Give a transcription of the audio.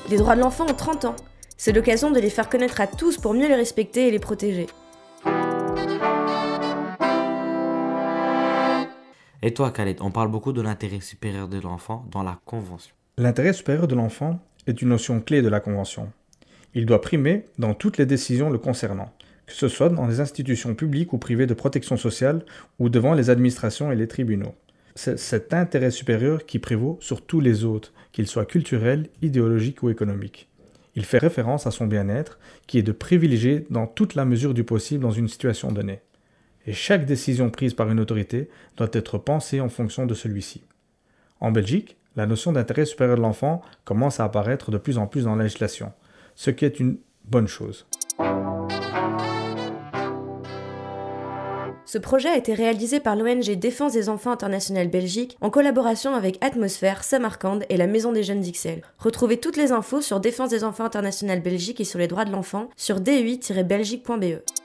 Les droits de l'enfant ont 30 ans. C'est l'occasion de les faire connaître à tous pour mieux les respecter et les protéger. Et toi, Khaled, on parle beaucoup de l'intérêt supérieur de l'enfant dans la Convention. L'intérêt supérieur de l'enfant est une notion clé de la Convention. Il doit primer dans toutes les décisions le concernant, que ce soit dans les institutions publiques ou privées de protection sociale ou devant les administrations et les tribunaux. C'est cet intérêt supérieur qui prévaut sur tous les autres, qu'ils soient culturels, idéologiques ou économiques. Il fait référence à son bien-être, qui est de privilégier dans toute la mesure du possible dans une situation donnée. Et chaque décision prise par une autorité doit être pensée en fonction de celui-ci. En Belgique, la notion d'intérêt supérieur de l'enfant commence à apparaître de plus en plus dans la législation, ce qui est une bonne chose. Ce projet a été réalisé par l'ONG Défense des enfants internationale Belgique en collaboration avec Atmosphère, Samarcande et la Maison des Jeunes d'Ixelles. Retrouvez toutes les infos sur Défense des enfants internationale Belgique et sur les droits de l'enfant sur dui-belgique.be.